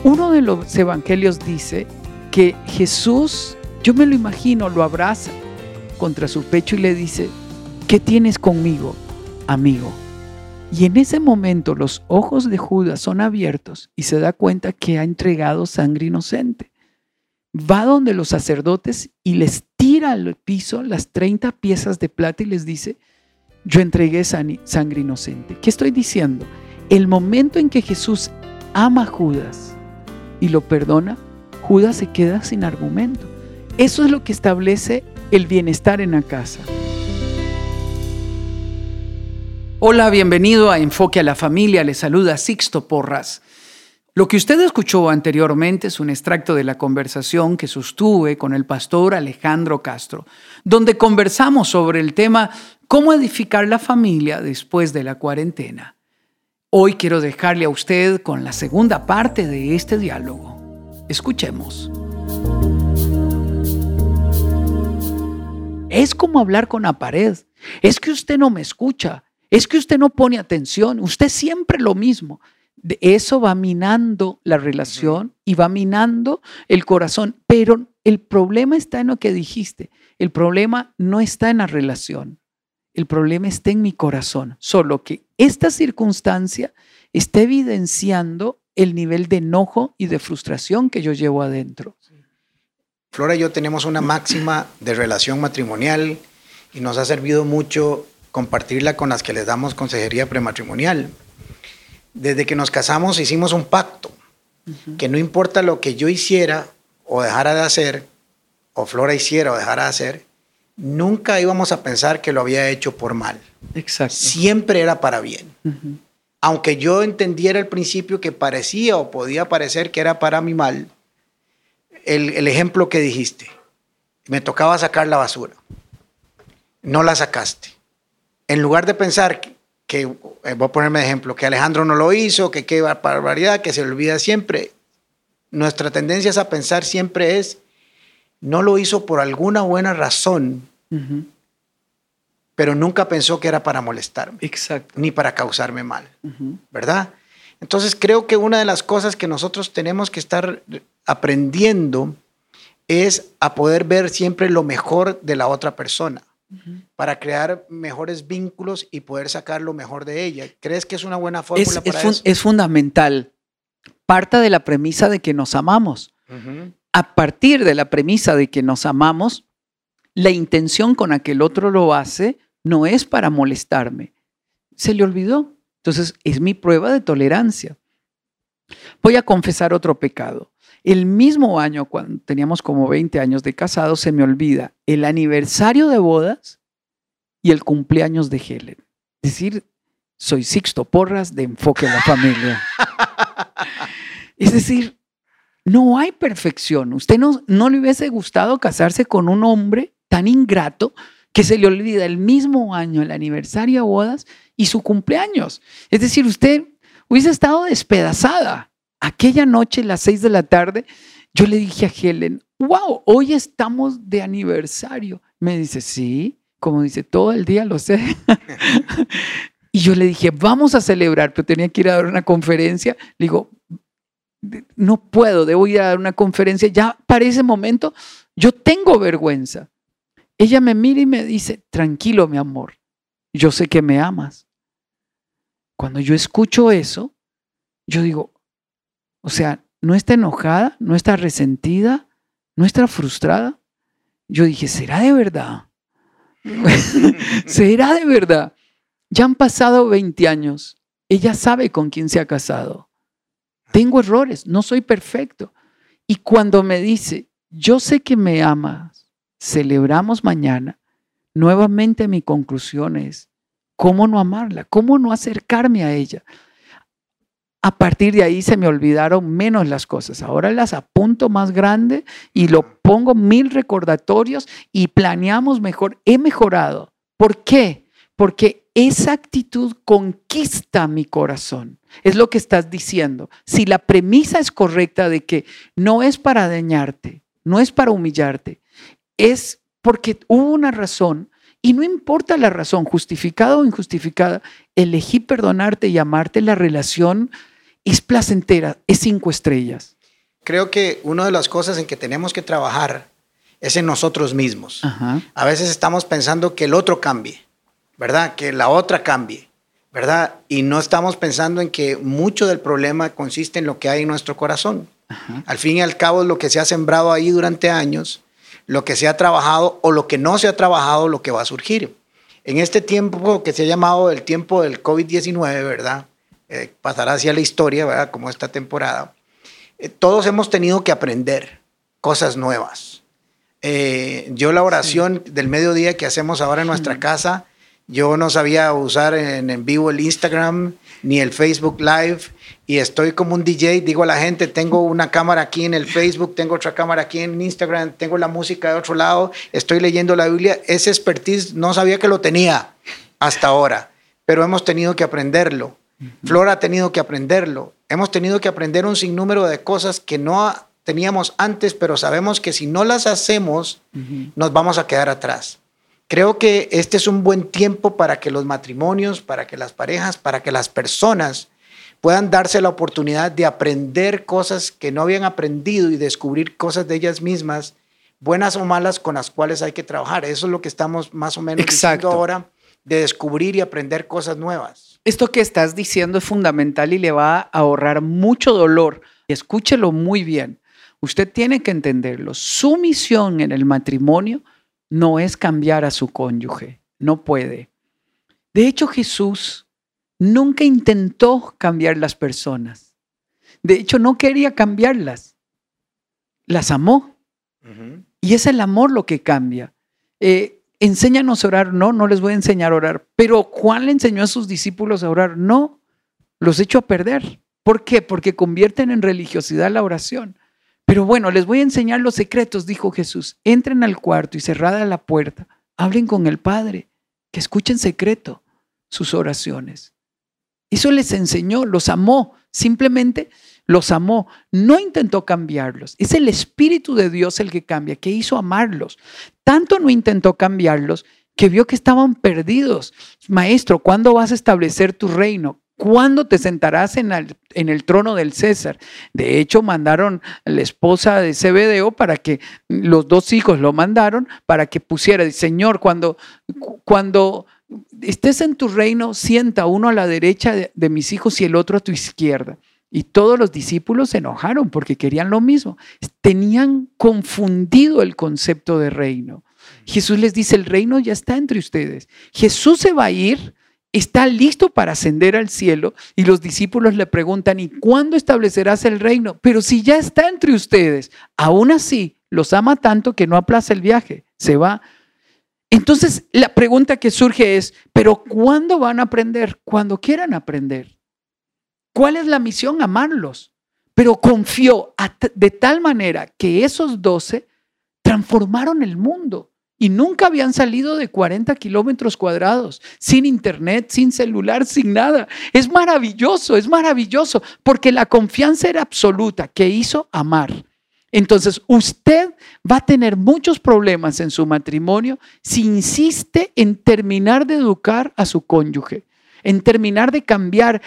Uno de los evangelios dice que Jesús, yo me lo imagino, lo abraza contra su pecho y le dice: ¿qué tienes conmigo, amigo? Y en ese momento los ojos de Judas son abiertos y se da cuenta que ha entregado sangre inocente. Va donde los sacerdotes y les tira al piso las 30 piezas de plata y les dice: yo entregué sangre inocente. ¿Qué estoy diciendo? El momento en que Jesús ama a Judas y lo perdona, Judas se queda sin argumento. Eso es lo que establece el bienestar en la casa. Hola, bienvenido a Enfoque a la Familia. Le saluda Sixto Porras. Lo que usted escuchó anteriormente es un extracto de la conversación que sostuve con el pastor Alejandro Castro, donde conversamos sobre el tema cómo edificar la familia después de la cuarentena. Hoy quiero dejarle a usted con la segunda parte de este diálogo. Escuchemos. Es como hablar con la pared. Es que usted no me escucha. Es que usted no pone atención. Usted siempre lo mismo. De eso va minando la relación y va minando el corazón. Pero el problema está en lo que dijiste. El problema no está en la relación. El problema está en mi corazón. Solo que esta circunstancia está evidenciando el nivel de enojo y de frustración que yo llevo adentro. Flora y yo tenemos una máxima de relación matrimonial y nos ha servido mucho compartirla con las que les damos consejería prematrimonial. Desde que nos casamos hicimos un pacto, que no importa lo que yo hiciera o dejara de hacer, o Flora hiciera o dejara de hacer, nunca íbamos a pensar que lo había hecho por mal. Exacto. Siempre era para bien. Aunque yo entendiera al principio que parecía o podía parecer que era para mi mal, el ejemplo que dijiste, me tocaba sacar la basura, no la sacaste. En lugar de pensar que voy a ponerme de ejemplo, que Alejandro no lo hizo, que qué barbaridad, que se olvida siempre, nuestra tendencia a pensar siempre es, no lo hizo por alguna buena razón, pero nunca pensó que era para molestarme. Exacto. Ni para causarme mal, ¿verdad? Entonces creo que una de las cosas que nosotros tenemos que estar aprendiendo es a poder ver siempre lo mejor de la otra persona para crear mejores vínculos y poder sacar lo mejor de ella. ¿Crees que es una buena fórmula para eso? Es fundamental. Parta de la premisa de que nos amamos. A partir de la premisa de que nos amamos, la intención con la que el otro lo hace no es para molestarme. Se le olvidó. Entonces, es mi prueba de tolerancia. Voy a confesar otro pecado. El mismo año, cuando teníamos como 20 años de casados, se me olvida el aniversario de bodas y el cumpleaños de Helen. Es decir, soy Sixto Porras de Enfoque a la Familia. Es decir, no hay perfección. Usted no le hubiese gustado casarse con un hombre tan ingrato que se le olvida el mismo año, el aniversario de bodas y su cumpleaños. Es decir, usted hubiese estado despedazada. Aquella noche, a las 6 de la tarde, yo le dije a Helen, wow, hoy estamos de aniversario. Me dice, sí, como dice, todo el día lo sé. Y yo le dije, vamos a celebrar, pero tenía que ir a dar una conferencia. Le digo, no puedo, debo ir a dar una conferencia. Ya para ese momento yo tengo vergüenza. Ella me mira y me dice, tranquilo, mi amor, yo sé que me amas. Cuando yo escucho eso, yo digo, o sea, no está enojada, no está resentida, no está frustrada. Yo dije, ¿será de verdad? ¿Será de verdad? Ya han pasado 20 años. Ella sabe con quién se ha casado. Tengo errores, no soy perfecto. Y cuando me dice, yo sé que me amas, celebramos mañana, nuevamente mi conclusión es, ¿cómo no amarla? ¿Cómo no acercarme a ella? A partir de ahí se me olvidaron menos las cosas. Ahora las apunto más grande y lo pongo 1000 recordatorios y planeamos mejor. He mejorado. ¿Por qué? Porque esa actitud conquista mi corazón. Es lo que estás diciendo. Si la premisa es correcta de que no es para dañarte, no es para humillarte, es porque hubo una razón y no importa la razón, justificada o injustificada, elegí perdonarte y amarte, la relación es placentera, es 5 estrellas. creo que una de las cosas en que tenemos que trabajar es en nosotros mismos. Ajá. A veces estamos pensando que el otro cambie, ¿verdad? Que la otra cambie, ¿verdad? Y no estamos pensando en que mucho del problema consiste en lo que hay en nuestro corazón. Ajá. Al fin y al cabo, lo que se ha sembrado ahí durante años, lo que se ha trabajado o lo que no se ha trabajado, lo que va a surgir. En este tiempo que se ha llamado el tiempo del COVID-19, ¿verdad? Pasará hacia la historia, ¿verdad? Como esta temporada. Todos hemos tenido que aprender cosas nuevas. Yo la oración del mediodía que hacemos ahora en nuestra casa, yo no sabía usar en vivo el Instagram ni el Facebook Live y estoy como un DJ, digo a la gente, tengo una cámara aquí en el Facebook, tengo otra cámara aquí en Instagram, tengo la música de otro lado, estoy leyendo la Biblia. Ese expertise no sabía que lo tenía hasta ahora, pero hemos tenido que aprenderlo. Flora ha tenido que aprenderlo. Hemos tenido que aprender un sinnúmero de cosas que no teníamos antes, pero sabemos que si no las hacemos, nos vamos a quedar atrás. Creo que este es un buen tiempo para que los matrimonios, para que las parejas, para que las personas puedan darse la oportunidad de aprender cosas que no habían aprendido y descubrir cosas de ellas mismas, buenas o malas, con las cuales hay que trabajar. Eso es lo que estamos más o menos diciendo ahora, de descubrir y aprender cosas nuevas. Esto que estás diciendo es fundamental y le va a ahorrar mucho dolor. Escúchelo muy bien. Usted tiene que entenderlo. Su misión en el matrimonio no es cambiar a su cónyuge, no puede. De hecho, Jesús nunca intentó cambiar las personas. De hecho, no quería cambiarlas. Las amó. Y es el amor lo que cambia. Enséñanos a orar. No les voy a enseñar a orar. Pero Juan le enseñó a sus discípulos a orar. No, los echó a perder. ¿Por qué? Porque convierten en religiosidad la oración. Pero bueno, les voy a enseñar los secretos, dijo Jesús. Entren al cuarto y cerrada la puerta, hablen con el Padre, que escuchen en secreto sus oraciones. Eso les enseñó, los amó, simplemente los amó. No intentó cambiarlos. Es el Espíritu de Dios el que cambia, que hizo amarlos. Tanto no intentó cambiarlos que vio que estaban perdidos. Maestro, ¿cuándo vas a establecer tu reino? ¿Cuándo te sentarás en el trono del César? De hecho, mandaron a la esposa de Zebedeo para que los dos hijos lo mandaron para que pusiera, Señor, cuando estés en tu reino, sienta uno a la derecha de mis hijos y el otro a tu izquierda. Y todos los discípulos se enojaron porque querían lo mismo. Tenían confundido el concepto de reino. Jesús les dice, el reino ya está entre ustedes. Jesús se va a ir. Está listo para ascender al cielo y los discípulos le preguntan, ¿y cuándo establecerás el reino? Pero si ya está entre ustedes, aún así los ama tanto que no aplaza el viaje, se va. Entonces la pregunta que surge es, ¿pero cuándo van a aprender? Cuando quieran aprender. ¿Cuál es la misión? Amarlos. Pero confió de tal manera que esos 12 transformaron el mundo. Y nunca habían salido de 40 kilómetros cuadrados, sin internet, sin celular, sin nada. Es maravilloso, porque la confianza era absoluta, que hizo amar. Entonces, usted va a tener muchos problemas en su matrimonio si insiste en terminar de educar a su cónyuge, en terminar de cambiar.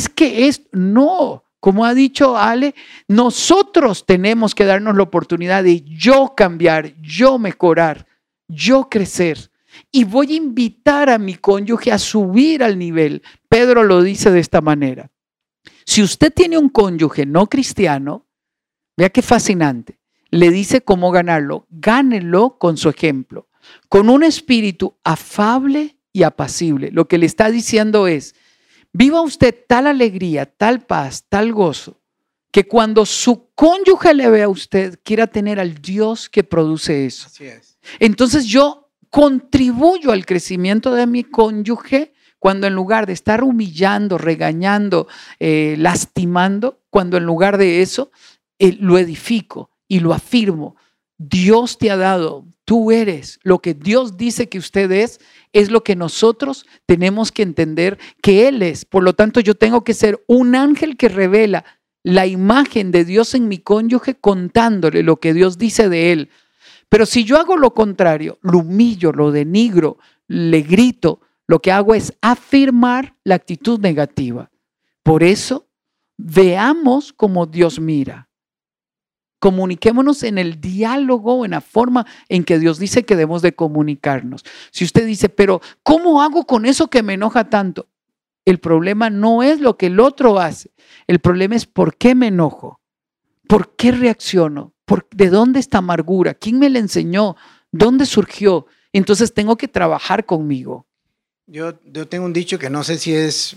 No, como ha dicho Ale, nosotros tenemos que darnos la oportunidad de yo cambiar, yo mejorar, yo crecer, y voy a invitar a mi cónyuge a subir al nivel. Pedro lo dice de esta manera. Si usted tiene un cónyuge no cristiano, vea qué fascinante, le dice cómo ganarlo. Gánelo con su ejemplo, con un espíritu afable y apacible. Lo que le está diciendo es, viva usted tal alegría, tal paz, tal gozo, que cuando su cónyuge le vea a usted, quiera tener al Dios que produce eso. Así es. Entonces yo contribuyo al crecimiento de mi cónyuge cuando en lugar de estar humillando, regañando, lastimando, cuando en lugar de eso lo edifico y lo afirmo. Dios te ha dado, tú eres lo que Dios dice que usted es lo que nosotros tenemos que entender que Él es. Por lo tanto, yo tengo que ser un ángel que revela la imagen de Dios en mi cónyuge, contándole lo que Dios dice de él. Pero si yo hago lo contrario, lo humillo, lo denigro, le grito, lo que hago es afirmar la actitud negativa. Por eso, veamos cómo Dios mira. Comuniquémonos en el diálogo, en la forma en que Dios dice que debemos de comunicarnos. Si usted dice, pero ¿cómo hago con eso que me enoja tanto? El problema no es lo que el otro hace. El problema es por qué me enojo, por qué reacciono, de dónde está amargura, quién me la enseñó, dónde surgió. Entonces tengo que trabajar conmigo. Yo tengo un dicho que no sé si es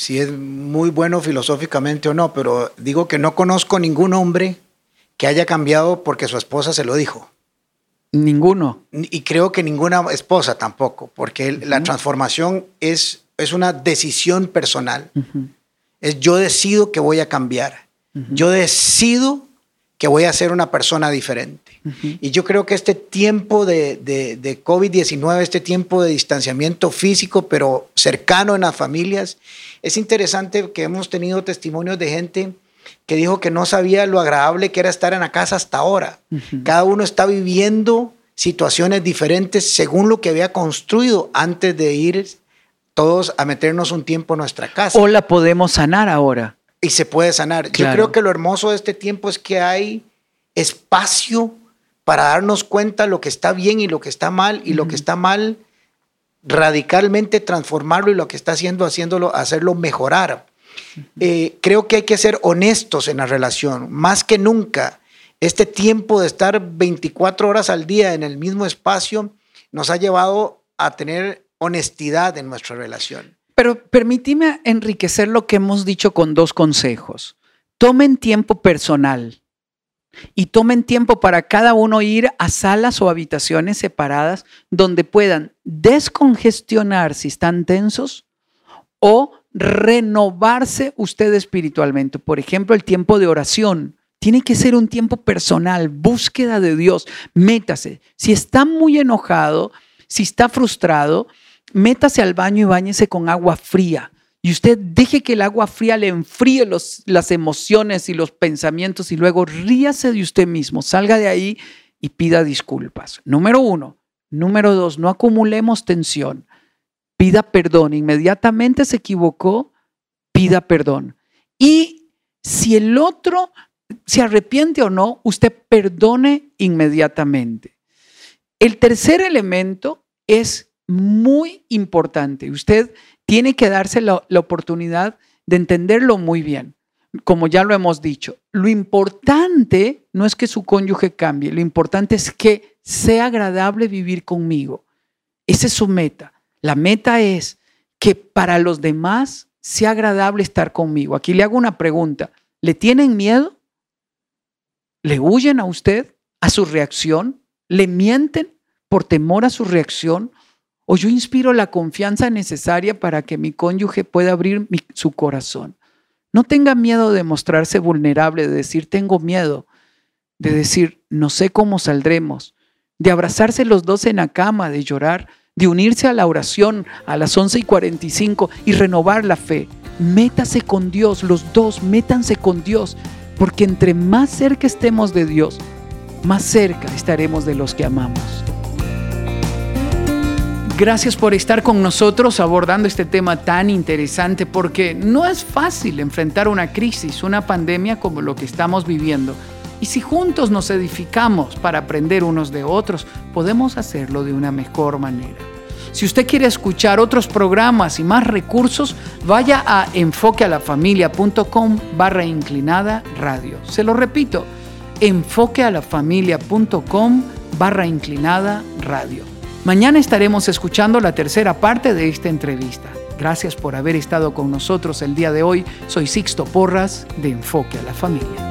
muy bueno filosóficamente o no, pero digo que no conozco ningún hombre que haya cambiado porque su esposa se lo dijo. Ninguno. Y creo que ninguna esposa tampoco, porque la transformación es una decisión personal. Es yo decido que voy a cambiar. Yo decido que voy a ser una persona diferente. Y yo creo que este tiempo de COVID-19, este tiempo de distanciamiento físico, pero cercano en las familias, es interesante que hemos tenido testimonios de gente que dijo que no sabía lo agradable que era estar en la casa hasta ahora. Cada uno está viviendo situaciones diferentes según lo que había construido antes de ir todos a meternos un tiempo en nuestra casa. O la podemos sanar ahora. Y se puede sanar. Claro. Yo creo que lo hermoso de este tiempo es que hay espacio para darnos cuenta lo que está bien y lo que está mal, y lo que está mal, radicalmente transformarlo, y lo que está hacerlo mejorar. Creo que hay que ser honestos en la relación. Más que nunca, este tiempo de estar 24 horas al día en el mismo espacio nos ha llevado a tener honestidad en nuestra relación. Pero permíteme enriquecer lo que hemos dicho con 2 consejos. Tomen tiempo personal y tomen tiempo para cada uno ir a salas o habitaciones separadas donde puedan descongestionar si están tensos o renovarse usted espiritualmente. Por ejemplo, el tiempo de oración. Tiene que ser un tiempo personal, búsqueda de Dios. Métase. Si está muy enojado, si está frustrado, métase al baño y báñese con agua fría. Y usted deje que el agua fría le enfríe las emociones y los pensamientos, y luego ríase de usted mismo. Salga de ahí y pida disculpas. Número 1. Número 2, no acumulemos tensión. Pida perdón. Inmediatamente se equivocó, pida perdón. Y si el otro se arrepiente o no, usted perdone inmediatamente. El tercer elemento es muy importante. Usted tiene que darse la oportunidad de entenderlo muy bien. Como ya lo hemos dicho, lo importante no es que su cónyuge cambie, lo importante es que sea agradable vivir conmigo. Esa es su meta. La meta es que para los demás sea agradable estar conmigo. Aquí le hago una pregunta. ¿Le tienen miedo? ¿Le huyen a usted, a su reacción? ¿Le mienten por temor a su reacción? ¿O yo inspiro la confianza necesaria para que mi cónyuge pueda abrir su corazón? No tenga miedo de mostrarse vulnerable, de decir tengo miedo, de decir no sé cómo saldremos, de abrazarse los dos en la cama, de llorar, de unirse a la oración a las 11:45 y renovar la fe. Métase con Dios, los dos, métanse con Dios, porque entre más cerca estemos de Dios, más cerca estaremos de los que amamos. Gracias por estar con nosotros abordando este tema tan interesante, porque no es fácil enfrentar una crisis, una pandemia como lo que estamos viviendo. Y si juntos nos edificamos para aprender unos de otros, podemos hacerlo de una mejor manera. Si usted quiere escuchar otros programas y más recursos, vaya a enfoquealafamilia.com/inclinada-radio. Se lo repito, enfoquealafamilia.com/inclinada-radio. Mañana estaremos escuchando la tercera parte de esta entrevista. Gracias por haber estado con nosotros el día de hoy. Soy Sixto Porras de Enfoque a la Familia.